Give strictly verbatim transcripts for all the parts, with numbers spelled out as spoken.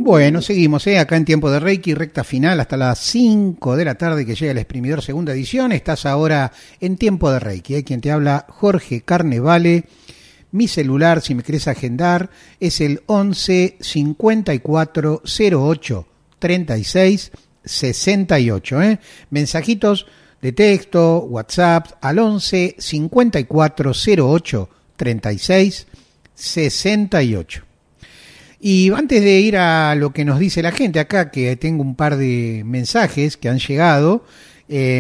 Bueno, seguimos, ¿eh? Acá en Tiempo de Reiki, recta final hasta las cinco de la tarde que llega el Exprimidor segunda edición. Estás ahora en Tiempo de Reiki, ¿eh? Quien te habla, Jorge Carnevale. Mi celular, si me querés agendar, es el once cincuenta y cuatro cero ocho treinta y seis sesenta y ocho. ¿eh? Mensajitos de texto, WhatsApp, al once cincuenta y cuatro cero ocho treinta y seis sesenta y ocho. Y antes de ir a lo que nos dice la gente acá, que tengo un par de mensajes que han llegado, eh,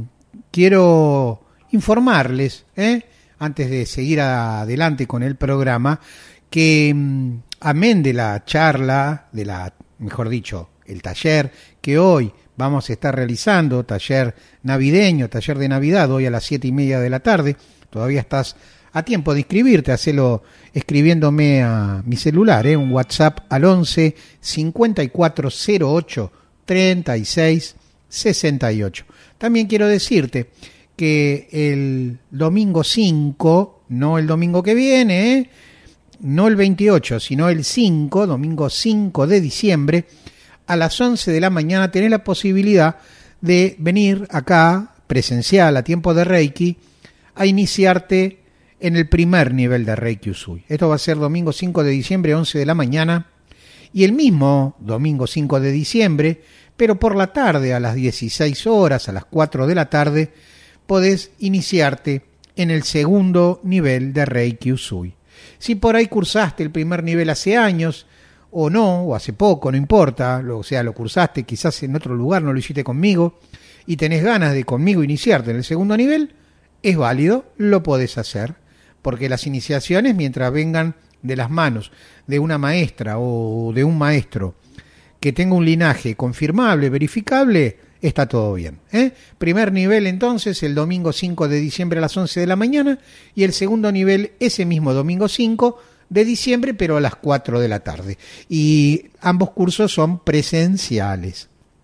quiero informarles, ¿eh? antes de seguir adelante con el programa, que amén de la charla, de la, mejor dicho, el taller que hoy vamos a estar realizando, taller navideño, taller de Navidad, hoy a las siete y media de la tarde, todavía estás a tiempo de inscribirte, hacelo escribiéndome a mi celular, ¿eh? un WhatsApp al once cincuenta y cuatro cero ocho treinta y seis sesenta y ocho. También quiero decirte que el domingo cinco, no el domingo que viene, ¿eh? no el veintiocho, sino el cinco, domingo cinco de diciembre, a las once de la mañana tenés la posibilidad de venir acá, presencial, a Tiempo de Reiki, a iniciarte en el primer nivel de Reiki Usui. Esto va a ser domingo cinco de diciembre, once de la mañana, y el mismo domingo cinco de diciembre, pero por la tarde, a las dieciséis horas, a las cuatro de la tarde, podés iniciarte en el segundo nivel de Reiki Usui. Si por ahí cursaste el primer nivel hace años, o no, o hace poco, no importa, o sea, lo cursaste quizás en otro lugar, no lo hiciste conmigo, y tenés ganas de conmigo iniciarte en el segundo nivel, es válido, lo podés hacer, porque las iniciaciones, mientras vengan de las manos de una maestra o de un maestro que tenga un linaje confirmable, verificable, está todo bien. ¿eh? Primer nivel entonces el domingo cinco de diciembre a las once de la mañana y el segundo nivel ese mismo domingo cinco de diciembre pero a las cuatro de la tarde. Y ambos cursos son presenciales.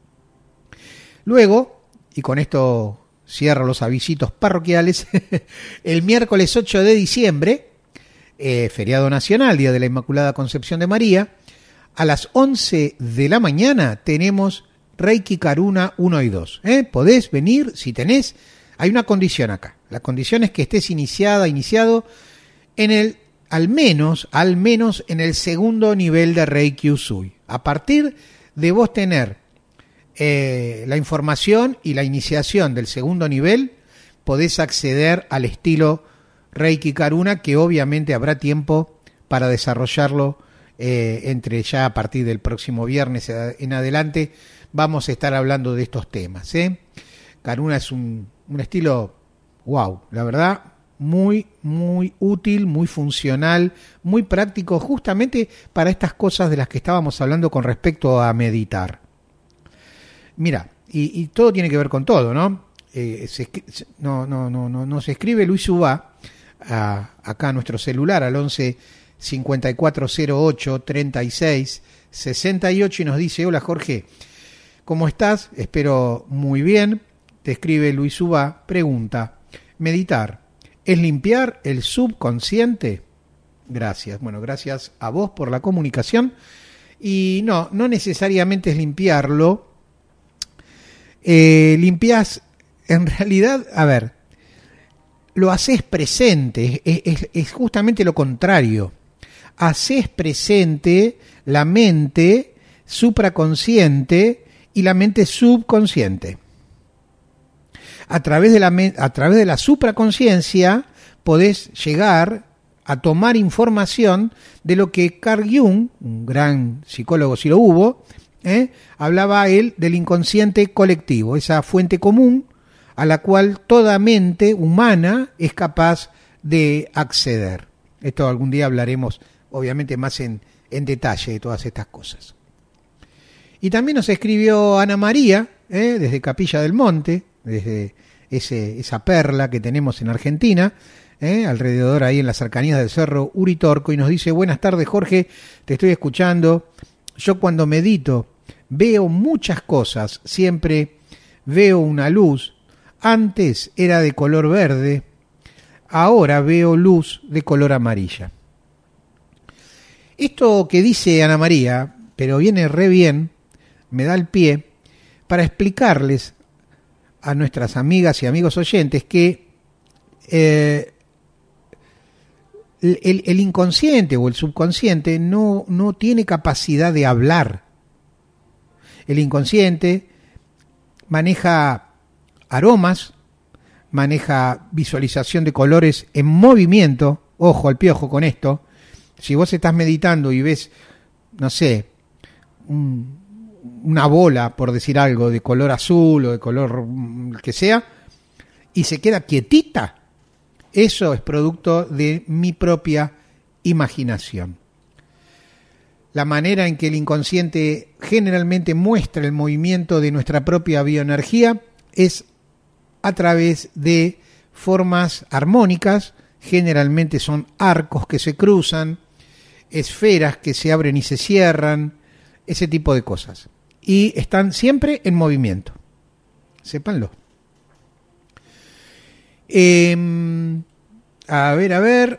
Luego, y con esto cierro los avisitos parroquiales, el miércoles ocho de diciembre, eh, feriado nacional, Día de la Inmaculada Concepción de María, a las once de la mañana tenemos Reiki Karuna uno y dos. ¿eh? Podés venir si tenés, hay una condición acá, la condición es que estés iniciada, iniciado en el, al menos, al menos en el segundo nivel de Reiki Usui. A partir de vos tener Eh, la información y la iniciación del segundo nivel, podés acceder al estilo Reiki Karuna, que obviamente habrá tiempo para desarrollarlo eh, entre ya a partir del próximo viernes en adelante. Vamos a estar hablando de estos temas. ¿eh? Karuna es un, un estilo, wow, la verdad, muy, muy útil, muy funcional, muy práctico, justamente para estas cosas de las que estábamos hablando con respecto a meditar. Mira, y, y todo tiene que ver con todo, ¿no? Eh, se, no, no, no, no, nos escribe Luis Ubá a, acá a nuestro celular al once cincuenta y cuatro cero ocho treinta y seis sesenta y ocho y nos dice: hola Jorge, ¿cómo estás? Espero muy bien. Te escribe Luis Ubá, pregunta: meditar, ¿es limpiar el subconsciente? Gracias, bueno, gracias a vos por la comunicación. Y no, no necesariamente es limpiarlo. Eh, limpias, en realidad, a ver, lo haces presente, es, es, es justamente lo contrario. Haces presente la mente supraconsciente y la mente subconsciente. A través de la, a través de la supraconsciencia podés llegar a tomar información de lo que Carl Jung, un gran psicólogo si lo hubo, ¿Eh? hablaba él del inconsciente colectivo, esa fuente común a la cual toda mente humana es capaz de acceder. Esto algún día hablaremos, obviamente, más en, en detalle de todas estas cosas. Y también nos escribió Ana María, ¿eh? desde Capilla del Monte, desde ese, esa perla que tenemos en Argentina, ¿eh? alrededor ahí en las cercanías del Cerro Uritorco, y nos dice: buenas tardes Jorge, te estoy escuchando. Yo cuando medito veo muchas cosas, siempre veo una luz. Antes era de color verde, ahora veo luz de color amarilla. Esto que dice Ana María pero viene re bien, me da el pie para explicarles a nuestras amigas y amigos oyentes que eh, el, el inconsciente o el subconsciente no, no tiene capacidad de hablar. El inconsciente maneja aromas, maneja visualización de colores en movimiento. Ojo al piojo con esto. Si vos estás meditando y ves, no sé, un, una bola, por decir algo, de color azul o de color que sea, y se queda quietita, eso es producto de mi propia imaginación. La manera en que el inconsciente generalmente muestra el movimiento de nuestra propia bioenergía es a través de formas armónicas, generalmente son arcos que se cruzan, esferas que se abren y se cierran, ese tipo de cosas. Y están siempre en movimiento. Sépanlo. Eh, a ver, a ver.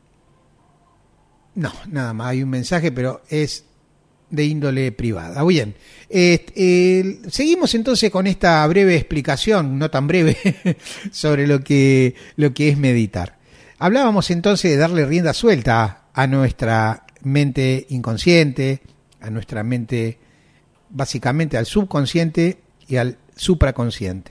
No, nada más. Hay un mensaje, pero es de índole privada. Bien. Eh, eh, seguimos entonces con esta breve explicación, no tan breve, sobre lo que, lo que es meditar. Hablábamos entonces de darle rienda suelta a nuestra mente inconsciente, a nuestra mente, básicamente al subconsciente y al supraconsciente.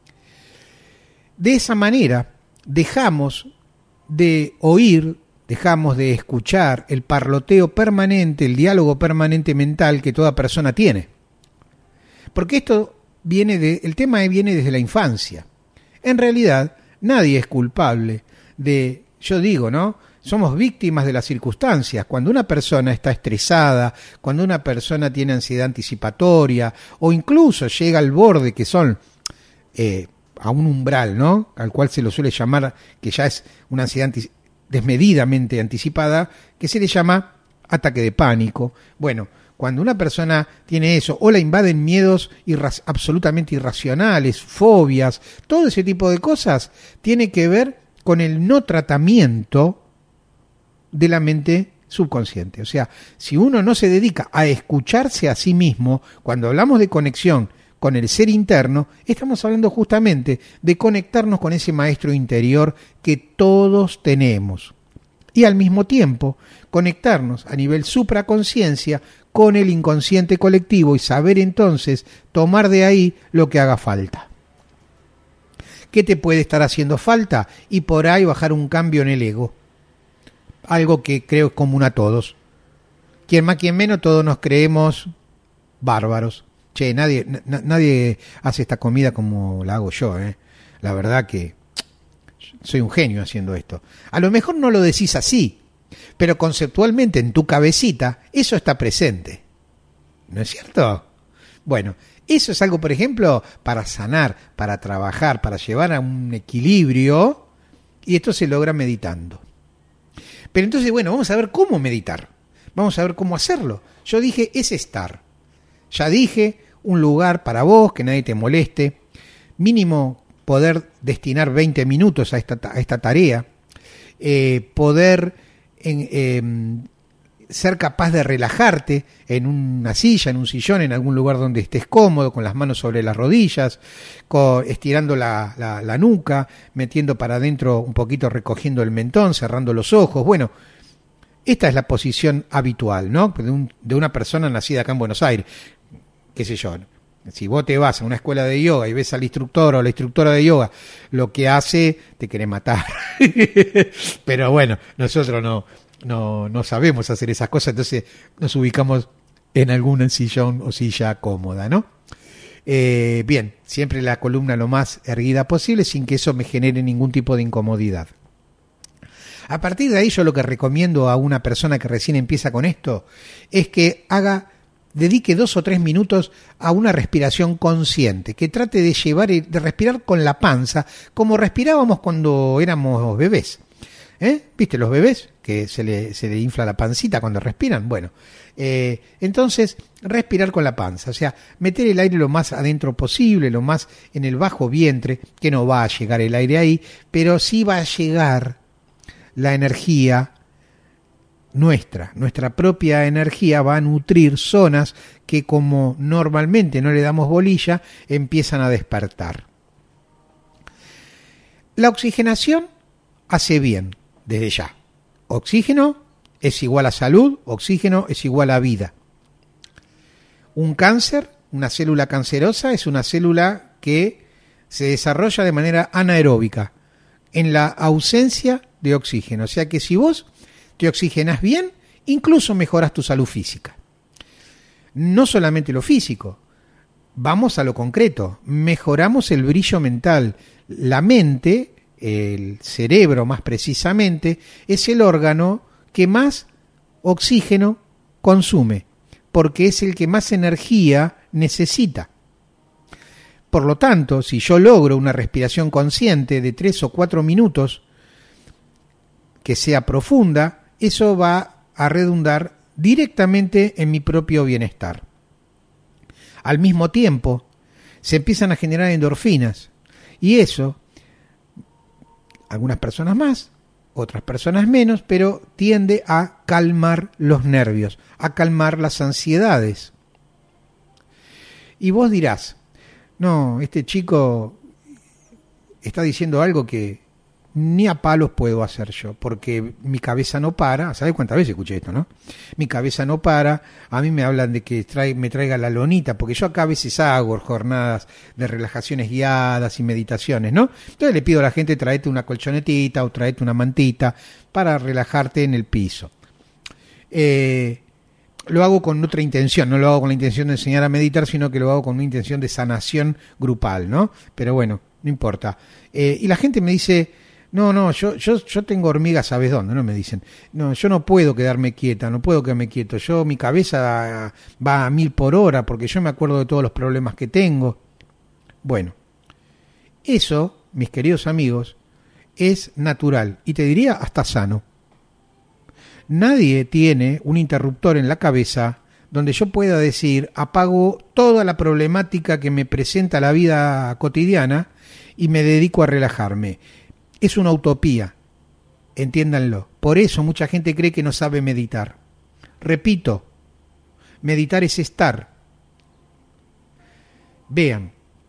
De esa manera dejamos de oír, dejamos de escuchar el parloteo permanente, el diálogo permanente mental que toda persona tiene. Porque esto viene de, el tema viene desde la infancia. En realidad, nadie es culpable de, yo digo, ¿no? Somos víctimas de las circunstancias. Cuando una persona está estresada, cuando una persona tiene ansiedad anticipatoria, o incluso llega al borde, que son eh, a un umbral, ¿no? Al cual se lo suele llamar, que ya es una ansiedad anti- desmedidamente anticipada, que se le llama ataque de pánico. Bueno, cuando una persona tiene eso, o la invaden miedos irra- absolutamente irracionales, fobias, todo ese tipo de cosas, tiene que ver con el no tratamiento de la mente subconsciente. O sea, si uno no se dedica a escucharse a sí mismo, cuando hablamos de conexión con el ser interno, estamos hablando justamente de conectarnos con ese maestro interior que todos tenemos. Y al mismo tiempo, conectarnos a nivel supraconsciencia con el inconsciente colectivo y saber entonces tomar de ahí lo que haga falta. ¿Qué te puede estar haciendo falta? Y por ahí bajar un cambio en el ego. Algo que creo es común a todos. Quien más, quien menos, todos nos creemos bárbaros. Che, nadie, n- nadie hace esta comida como la hago yo, ¿eh? La verdad que soy un genio haciendo esto. A lo mejor no lo decís así, pero conceptualmente en tu cabecita eso está presente. ¿No es cierto? Bueno, eso es algo, por ejemplo, para sanar, para trabajar, para llevar a un equilibrio, y esto se logra meditando. Pero entonces, bueno, vamos a ver cómo meditar. Vamos a ver cómo hacerlo. Yo dije, es estar. Ya dije, un lugar para vos, que nadie te moleste. Mínimo poder destinar veinte minutos a esta, a esta tarea. Eh, poder en, eh, ser capaz de relajarte en una silla, en un sillón, en algún lugar donde estés cómodo, con las manos sobre las rodillas, con, estirando la, la, la nuca, metiendo para adentro un poquito, recogiendo el mentón, cerrando los ojos. Bueno, esta es la posición habitual, ¿no? De, un, de una persona nacida acá en Buenos Aires. Qué sé yo, si vos te vas a una escuela de yoga y ves al instructor o la instructora de yoga, lo que hace, te quiere matar. Pero bueno, nosotros no, no, no sabemos hacer esas cosas, entonces nos ubicamos en algún sillón o silla cómoda, ¿no? Eh, bien, siempre la columna lo más erguida posible sin que eso me genere ningún tipo de incomodidad. A partir de ahí, yo lo que recomiendo a una persona que recién empieza con esto es que haga, dedique dos o tres minutos a una respiración consciente, que trate de llevar, de respirar con la panza, como respirábamos cuando éramos bebés. ¿Eh? ¿Viste los bebés? Que se le, se le infla la pancita cuando respiran. Bueno, eh, entonces respirar con la panza, o sea, meter el aire lo más adentro posible, lo más en el bajo vientre, que no va a llegar el aire ahí, pero sí va a llegar la energía nuestra, nuestra propia energía va a nutrir zonas que como normalmente no le damos bolilla, empiezan a despertar. La oxigenación hace bien desde ya. Oxígeno es igual a salud, oxígeno es igual a vida. Un cáncer, una célula cancerosa, es una célula que se desarrolla de manera anaeróbica, en la ausencia de oxígeno. O sea que si vos te oxigenas bien, incluso mejoras tu salud física. No solamente lo físico, vamos a lo concreto, mejoramos el brillo mental. La mente, el cerebro más precisamente, es el órgano que más oxígeno consume, porque es el que más energía necesita. Por lo tanto, si yo logro una respiración consciente de tres o cuatro minutos, que sea profunda, eso va a redundar directamente en mi propio bienestar. Al mismo tiempo, se empiezan a generar endorfinas, y eso, algunas personas más, otras personas menos, pero tiende a calmar los nervios, a calmar las ansiedades. Y vos dirás, no, este chico está diciendo algo que ni a palos puedo hacer yo, porque mi cabeza no para. ¿Sabes cuántas veces escuché esto, no? Mi cabeza no para, a mí me hablan de que trae, me traiga la lonita, porque yo acá a veces hago jornadas de relajaciones guiadas y meditaciones, ¿no? Entonces le pido a la gente, traete una colchonetita o traete una mantita para relajarte en el piso. Eh, lo hago con otra intención, no lo hago con la intención de enseñar a meditar, sino que lo hago con una intención de sanación grupal, ¿no? Pero bueno, no importa. Eh, y la gente me dice, no, no, yo, yo, yo tengo hormigas, ¿sabes dónde? No me dicen. No, yo no puedo quedarme quieta, no puedo quedarme quieto. Yo, mi cabeza va a mil por hora porque yo me acuerdo de todos los problemas que tengo. Bueno, eso, mis queridos amigos, es natural y te diría hasta sano. Nadie tiene un interruptor en la cabeza donde yo pueda decir, apago toda la problemática que me presenta la vida cotidiana y me dedico a relajarme. Es una utopía, entiéndanlo. Por eso mucha gente cree que no sabe meditar. Repito, meditar es estar. Vean,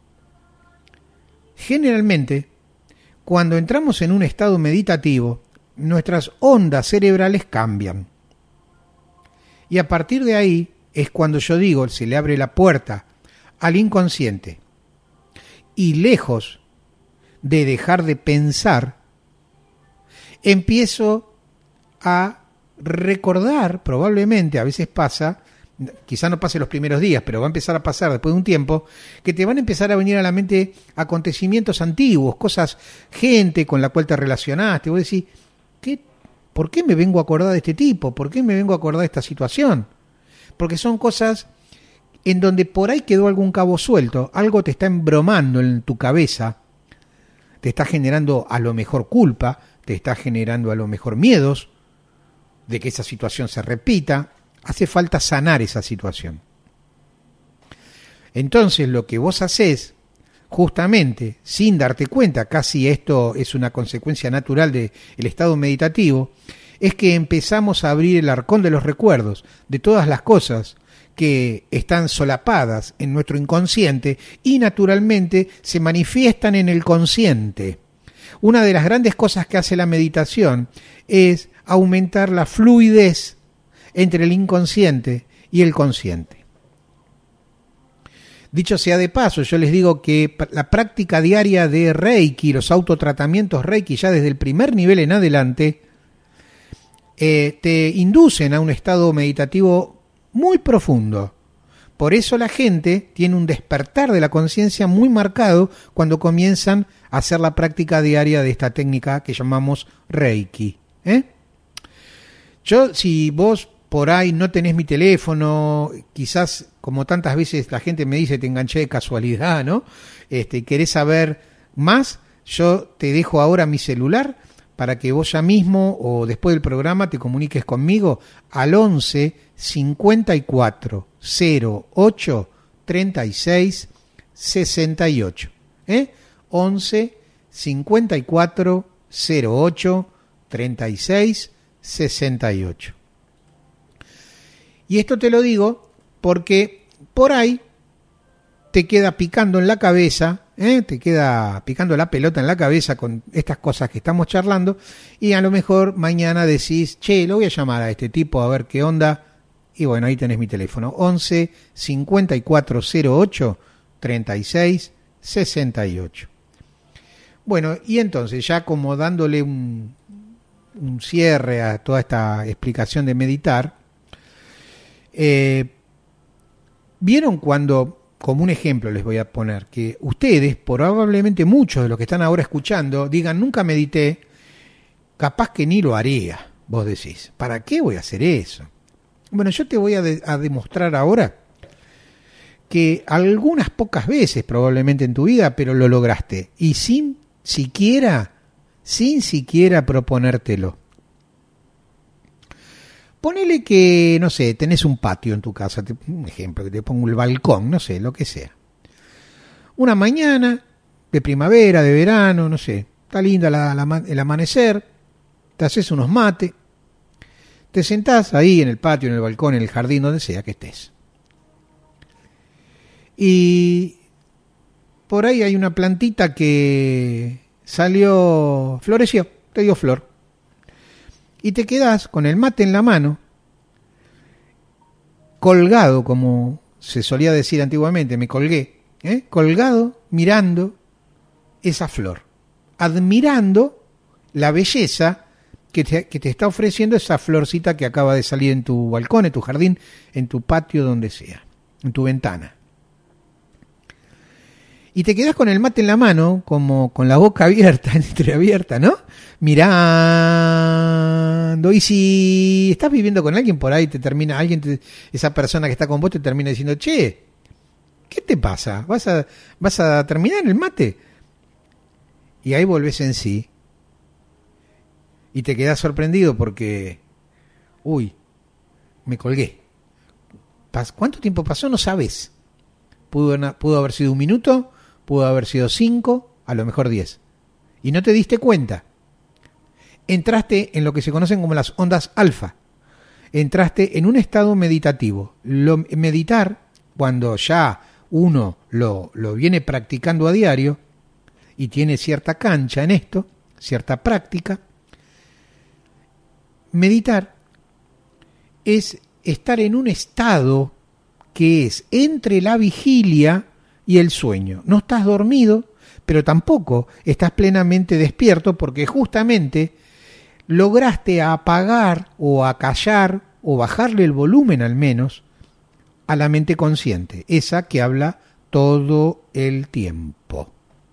generalmente, cuando entramos en un estado meditativo, nuestras ondas cerebrales cambian. Y a partir de ahí es cuando yo digo, se le abre la puerta al inconsciente. Y lejos de dejar de pensar, empiezo a recordar, probablemente, a veces pasa, quizá no pase los primeros días, pero va a empezar a pasar después de un tiempo, que te van a empezar a venir a la mente acontecimientos antiguos, cosas, gente con la cual te relacionaste. Vos decís, ¿qué, ¿por qué me vengo a acordar de este tipo? ¿Por qué me vengo a acordar de esta situación? Porque son cosas en donde por ahí quedó algún cabo suelto, algo te está embromando en tu cabeza, te está generando a lo mejor culpa, te está generando a lo mejor miedos de que esa situación se repita. Hace falta sanar esa situación. Entonces lo que vos hacés, justamente, sin darte cuenta, casi esto es una consecuencia natural del estado meditativo, es que empezamos a abrir el arcón de los recuerdos, de todas las cosas que están solapadas en nuestro inconsciente y naturalmente se manifiestan en el consciente. Una de las grandes cosas que hace la meditación es aumentar la fluidez entre el inconsciente y el consciente. Dicho sea de paso, yo les digo que la práctica diaria de Reiki, los autotratamientos Reiki ya desde el primer nivel en adelante, eh, te inducen a un estado meditativo muy profundo. Por eso la gente tiene un despertar de la conciencia muy marcado cuando comienzan a hacer la práctica diaria de esta técnica que llamamos Reiki. ¿eh? Yo, si vos por ahí no tenés mi teléfono, quizás como tantas veces la gente me dice te enganché de casualidad, ¿no? Este, querés saber más, yo te dejo ahora mi celular para que vos ya mismo o después del programa te comuniques conmigo al once cincuenta y cuatro cero ocho treinta y seis sesenta y ocho. ¿eh? once cincuenta y cuatro cero ocho treinta y seis sesenta y ocho. Y esto te lo digo porque por ahí te queda picando en la cabeza, ¿eh? te queda picando la pelota en la cabeza con estas cosas que estamos charlando, y a lo mejor mañana decís, che, lo voy a llamar a este tipo a ver qué onda. Y bueno, ahí tenés mi teléfono, once cincuenta y cuatro cero ocho treinta y seis sesenta y ocho. Bueno, y entonces ya como dándole un, un cierre a toda esta explicación de meditar, eh, ¿vieron cuando, como un ejemplo les voy a poner, que ustedes, probablemente muchos de los que están ahora escuchando, digan, nunca medité, capaz que ni lo haría, vos decís, ¿para qué voy a hacer eso? Bueno, yo te voy a, de- a demostrar ahora que algunas pocas veces probablemente en tu vida, pero lo lograste, y sin siquiera, sin siquiera proponértelo. Ponele que, no sé, tenés un patio en tu casa, te- un ejemplo, que te pongo el balcón, no sé, lo que sea. Una mañana de primavera, de verano, no sé, está linda la- la ma- el amanecer, te haces unos mates, te sentás ahí en el patio, en el balcón, en el jardín, donde sea que estés. Y por ahí hay una plantita que salió, floreció, te dio flor. Y te quedás con el mate en la mano, colgado, como se solía decir antiguamente, me colgué, ¿eh? colgado, mirando esa flor, admirando la belleza que te, que te está ofreciendo esa florcita que acaba de salir en tu balcón, en tu jardín, en tu patio, donde sea, en tu ventana. Y te quedás con el mate en la mano, como con la boca abierta, entreabierta, ¿no? Mirando. Y si estás viviendo con alguien por ahí, te termina, alguien, te- esa persona que está con vos te termina diciendo, che, ¿qué te pasa? ¿Vas a, vas a terminar el mate? Y ahí volvés en sí. Y te quedás sorprendido porque, uy, me colgué. Pas- ¿Cuánto tiempo pasó? No sabes. Pudo, na- pudo haber sido un minuto, pudo haber sido cinco, a lo mejor diez. Y no te diste cuenta. Entraste en lo que se conocen como las ondas alfa. Entraste en un estado meditativo. Lo, meditar, cuando ya uno lo, lo viene practicando a diario y tiene cierta cancha en esto, cierta práctica, meditar es estar en un estado que es entre la vigilia y el sueño. No estás dormido, pero tampoco estás plenamente despierto, porque justamente lograste apagar o acallar o bajarle el volumen al menos a la mente consciente, esa que habla todo el tiempo.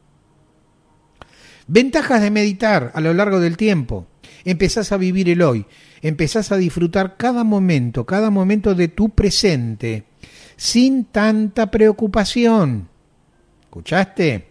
Ventajas de meditar a lo largo del tiempo. Empezás a vivir el hoy, empezás a disfrutar cada momento, cada momento de tu presente, sin tanta preocupación. ¿Escuchaste?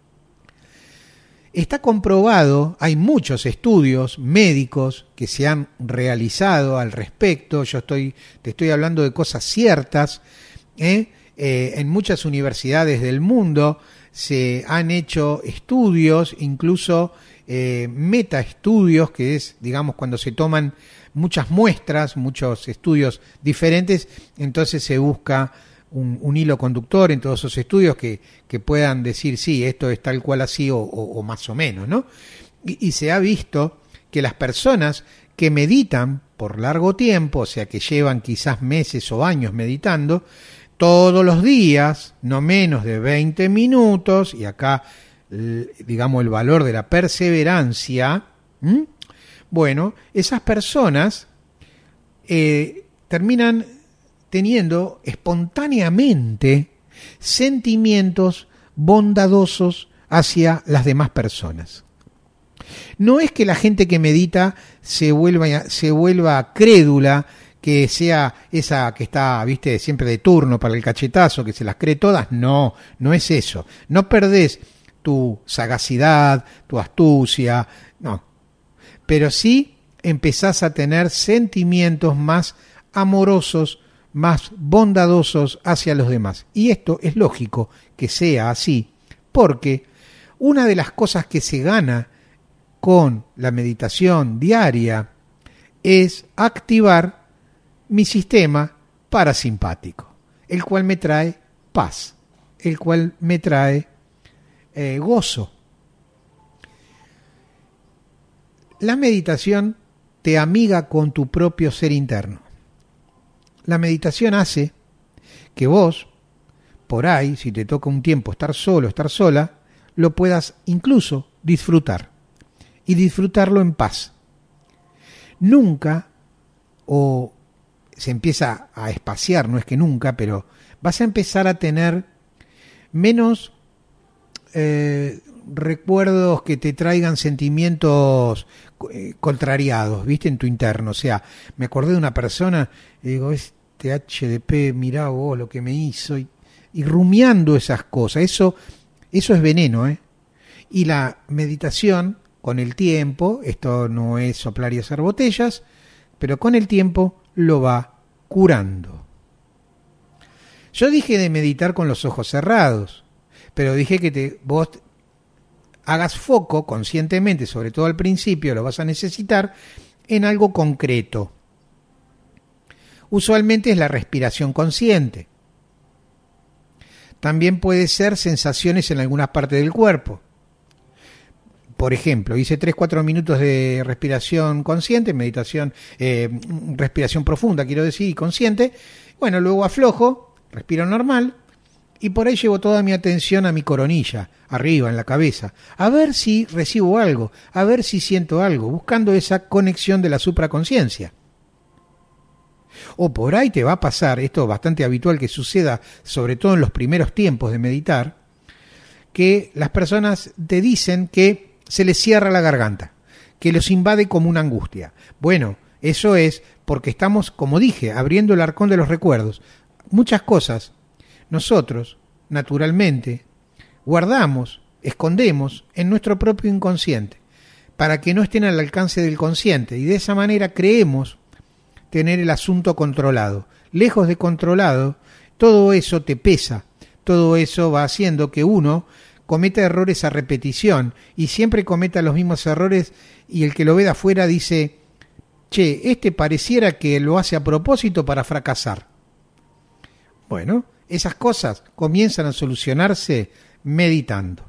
Está comprobado, hay muchos estudios médicos que se han realizado al respecto. Yo estoy, te estoy hablando de cosas ciertas, ¿eh? Eh, en muchas universidades del mundo se han hecho estudios, incluso eh, metaestudios, que es, digamos, cuando se toman muchas muestras, muchos estudios diferentes, entonces se busca un, un hilo conductor en todos esos estudios que, que puedan decir, sí, esto es tal cual así o, o, o más o menos, ¿no? Y, y se ha visto que las personas que meditan por largo tiempo, o sea, que llevan quizás meses o años meditando, todos los días, no menos de veinte minutos, y acá, digamos, el valor de la perseverancia, ¿m? Bueno, esas personas eh, terminan teniendo espontáneamente sentimientos bondadosos hacia las demás personas. No es que la gente que medita se vuelva, se vuelva crédula, que sea esa que está, viste, siempre de turno para el cachetazo, que se las cree todas. No, no es eso. No perdés tu sagacidad, tu astucia, no. Pero sí empezás a tener sentimientos más amorosos, más bondadosos hacia los demás. Y esto es lógico que sea así, porque una de las cosas que se gana con la meditación diaria es activar mi sistema parasimpático, el cual me trae paz, el cual me trae eh, gozo. La meditación te amiga con tu propio ser interno. La meditación hace que vos, por ahí, si te toca un tiempo estar solo, estar sola, lo puedas incluso disfrutar. Y disfrutarlo en paz. Nunca, o se empieza a espaciar, no es que nunca, pero vas a empezar a tener menos eh, recuerdos que te traigan sentimientos eh, contrariados, ¿viste? En tu interno. O sea, me acordé de una persona y digo, este H D P, mirá vos lo que me hizo, y, y rumiando esas cosas. Eso, eso es veneno, ¿eh? Y la meditación, con el tiempo, esto no es soplar y hacer botellas, pero con el tiempo lo va curando. Yo dije de meditar con los ojos cerrados, pero dije que te, vos hagas foco conscientemente, sobre todo al principio, lo vas a necesitar, en algo concreto. Usualmente es la respiración consciente. También puede ser sensaciones en algunas partes del cuerpo. Por ejemplo, hice tres cuatro minutos de respiración consciente, meditación, eh, respiración profunda, quiero decir, y consciente. Bueno, luego aflojo, respiro normal, y por ahí llevo toda mi atención a mi coronilla, arriba, en la cabeza, a ver si recibo algo, a ver si siento algo, buscando esa conexión de la supraconciencia. O por ahí te va a pasar, esto es bastante habitual que suceda, sobre todo en los primeros tiempos de meditar, que las personas te dicen que se les cierra la garganta, que los invade como una angustia. Bueno, eso es porque estamos, como dije, abriendo el arcón de los recuerdos. Muchas cosas nosotros, naturalmente, guardamos, escondemos en nuestro propio inconsciente, para que no estén al alcance del consciente, y de esa manera creemos tener el asunto controlado. Lejos de controlado, todo eso te pesa, todo eso va haciendo que uno cometa errores a repetición y siempre cometa los mismos errores, y el que lo ve de afuera dice, che, este pareciera que lo hace a propósito para fracasar. Bueno, esas cosas comienzan a solucionarse meditando.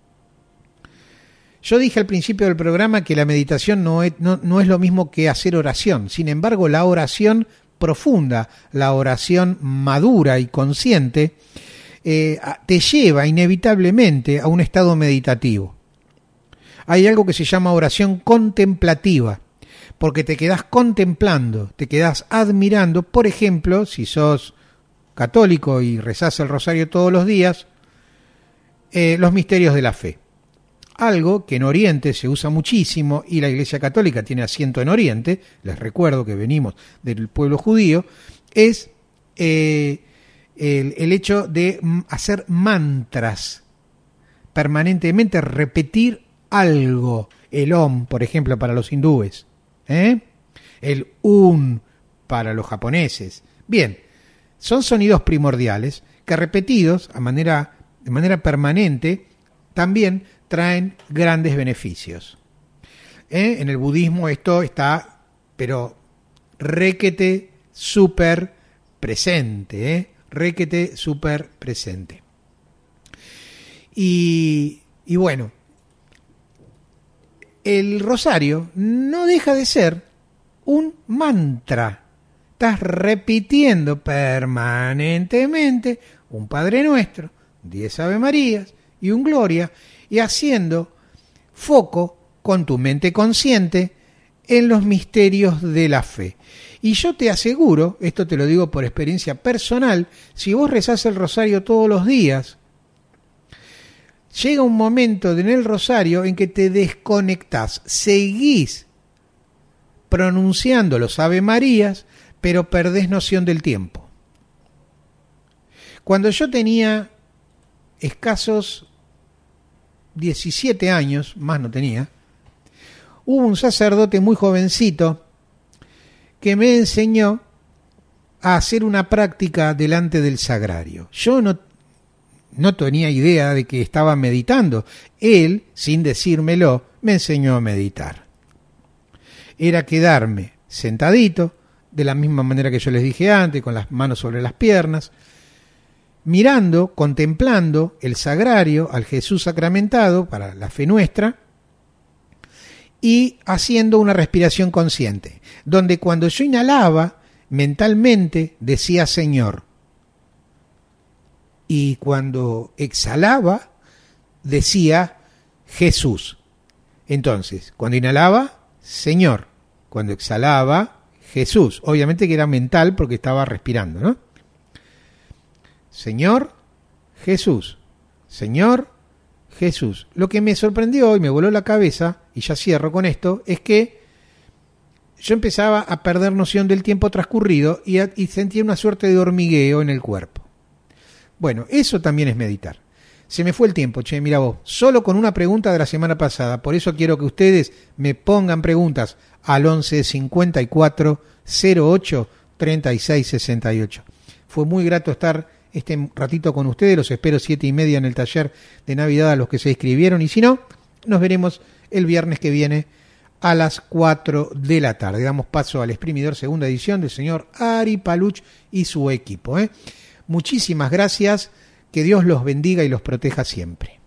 Yo dije al principio del programa que la meditación no es, no, no es lo mismo que hacer oración. Sin embargo, la oración profunda, la oración madura y consciente, Eh, te lleva inevitablemente a un estado meditativo. Hay algo que se llama oración contemplativa, porque te quedás contemplando, te quedás admirando. Por ejemplo, si sos católico y rezás el rosario todos los días, eh, los misterios de la fe. Algo que en Oriente se usa muchísimo, y la Iglesia Católica tiene asiento en Oriente, les recuerdo que venimos del pueblo judío, es eh, El, el hecho de hacer mantras permanentemente, repetir algo. El Om, por ejemplo, para los hindúes, ¿eh? El Un para los japoneses. Bien, son sonidos primordiales que, repetidos a manera, de manera permanente, también traen grandes beneficios. ¿Eh? En el budismo esto está, pero requete súper presente, ¿eh? Requete súper presente. Y, y bueno, el rosario no deja de ser un mantra. Estás repitiendo permanentemente un Padre Nuestro, diez Ave Marías y un Gloria, y haciendo foco con tu mente consciente en los misterios de la fe. Y yo te aseguro, esto te lo digo por experiencia personal, si vos rezás el rosario todos los días, llega un momento en el rosario en que te desconectás, seguís pronunciando los Ave Marías, pero perdés noción del tiempo. Cuando yo tenía escasos diecisiete años, más no tenía, hubo un sacerdote muy jovencito que me enseñó a hacer una práctica delante del sagrario. Yo no, no tenía idea de que estaba meditando. Él, sin decírmelo, me enseñó a meditar. Era quedarme sentadito de la misma manera que yo les dije antes, con las manos sobre las piernas, mirando, contemplando el sagrario, al Jesús sacramentado, para la fe nuestra, y haciendo una respiración consciente, donde cuando yo inhalaba, mentalmente decía Señor, y cuando exhalaba, decía Jesús. Entonces, cuando inhalaba, Señor, cuando exhalaba, Jesús. Obviamente que era mental porque estaba respirando, ¿no? Señor, Jesús. Señor, Jesús. Lo que me sorprendió y me voló la cabeza, y ya cierro con esto, es que yo empezaba a perder noción del tiempo transcurrido y, a, y sentía una suerte de hormigueo en el cuerpo. Bueno, eso también es meditar. Se me fue el tiempo, che, mira vos, solo con una pregunta de la semana pasada, por eso quiero que ustedes me pongan preguntas al once cincuenta y cuatro cero ocho treinta y seis sesenta y ocho. Fue muy grato estar este ratito con ustedes, los espero siete y media en el taller de Navidad a los que se inscribieron, y si no, nos veremos el viernes que viene a las cuatro de la tarde. Damos paso al exprimidor segunda edición del señor Ari Paluch y su equipo, ¿eh? Muchísimas gracias, que Dios los bendiga y los proteja siempre.